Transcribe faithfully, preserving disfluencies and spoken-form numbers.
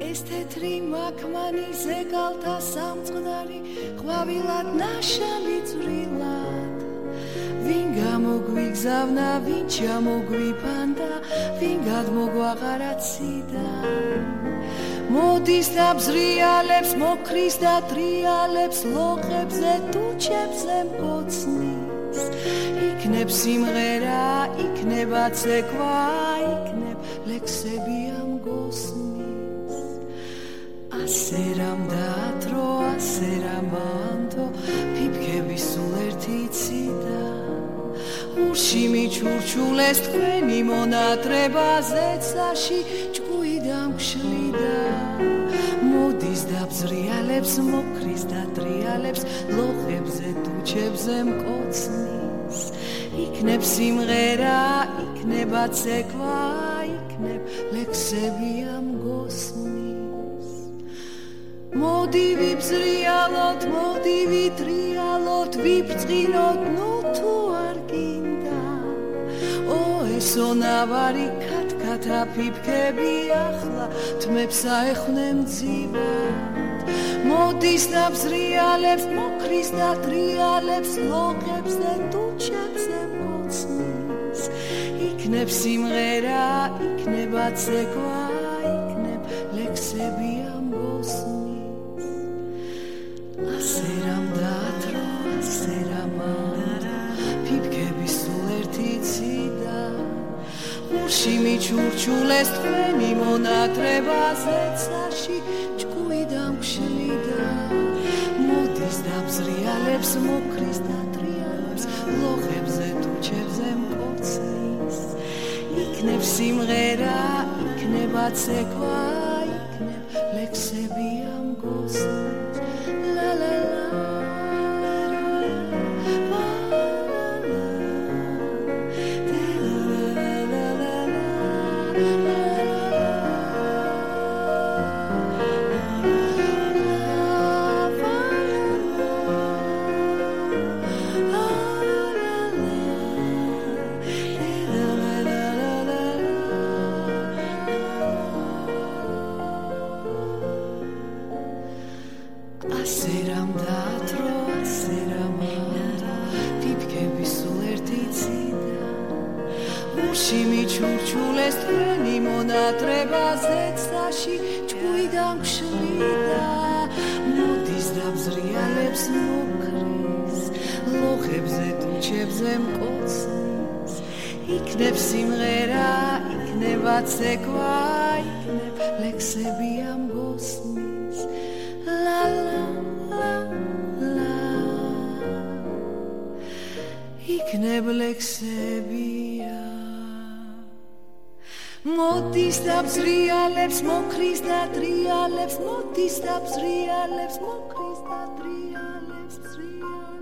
ეს თეთრი მაქმანი ზეგალთა სამწყნარი ყვავილად ნაშალი წვრილად ვინ გამოგვიგზავნა ვინ ჩამოგვიფანდა ვინ გადმოგვაღარაციდან მოდის და ბზრიალებს მოქრის და ტრიალებს ლოყებზე ტუჩებზე მკოცნის იქნებ სიმღერა იქნება ცეკვა იქნებ ლექსები ამ გოსნის ასე რამ დაათრო ასე რამ ანთო ფიფქები სულ ერთი ციდა ურში მიჩურჩულეს თქვენი მონატრებაზე ცაში ჭკუი დამგშლიდა მოდის და ბზრიალებს მოქრის და ტრიალებს ლოხებზე ტუჩებზე მკოცნის იქნებ სიმღერა იქნება ცეკვა იქნებ ლექსები ამ გოსნის მოდი ვიბზრიალოთ მოდი ვიტრიალოთ ვიბწყინოთ ნუ თუ არ გინდა ო ესონავარი კათკათა ფიფქები ახლა თმებს აეხვნემ ძივად მოდის და ბზრიალებს მოქრის და ტრიალებს ლოყებზე ტუჩებზე მკოცნის იქნებ სიმღერა იქნება ცეკვა იქნებ ლექსები ამ გოსნის ასე რამ დაათრო ასე რამ ანთო ფიფქები სულ ერთი ციდა ურში მიჩურჩულეს თქვენი მონატრებაზე ცაში ჭკუი დამგშლიდა მოდის და ბზრიალებს მოქრის და ტრიალებს ლოხებზე ტუჩებზე მკოცნის იქნებ სიმღერა იქნება ცეკვა იქნებ ლექსები ამ გოსნის ლა ლა ასე რამ დაათრო ასე რამ ანთო ფიფქები სულ ერთი ციდა ურში მიჩურჩულეს თქვენი მონატრებაზე ცაში ჭკუი დამგშლიდა მოდის და ბზრიალებს მოქრის ლოხებზე ტუჩებზე მკოცნის იქნებ სიმღერა იქნება ცეკვა იქნებ ლექსები ამ გოსნის ლა ლა ლა ლა იქნებ ლექსებია მოდის და ბზრიალებს მოქრის და ტრიალებს მოდის და ბზრიალებს მოქრის და ტრიალებს ტრიალებს